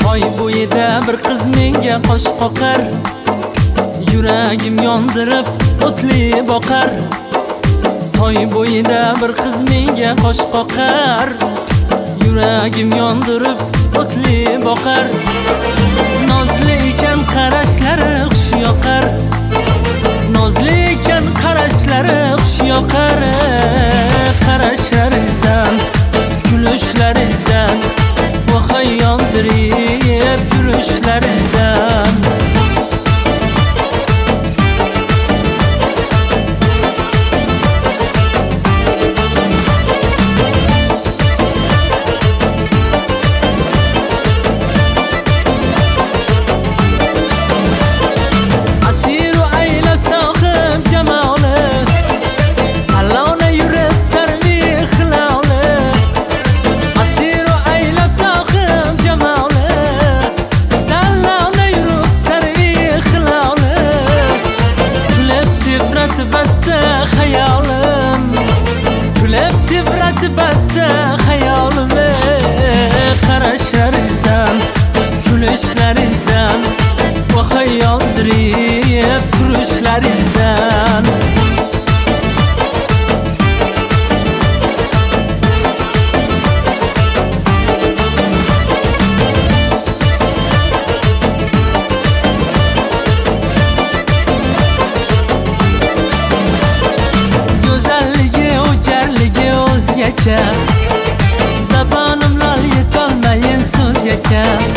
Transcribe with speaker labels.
Speaker 1: Soy bo'yida bir qiz menga qosh qoqar, yuragim yondirib o'tli boqar. Soy bo'yida bir qiz menga qosh qoqar, yuragim yondirib o'tli boqar. Nozli ekan qarashlari xush yoqar, nozli ekan qarashlari xush yoqar. Qarashlaringizdan, kulishlaringizdan vohay yondirib yurishlaringizdan. Basta hayolim, qarashlaringizdan, kulishlaringizdan vohay yondirib turishlaringizdan. Zabonim lol yetolmayin so'zgacha.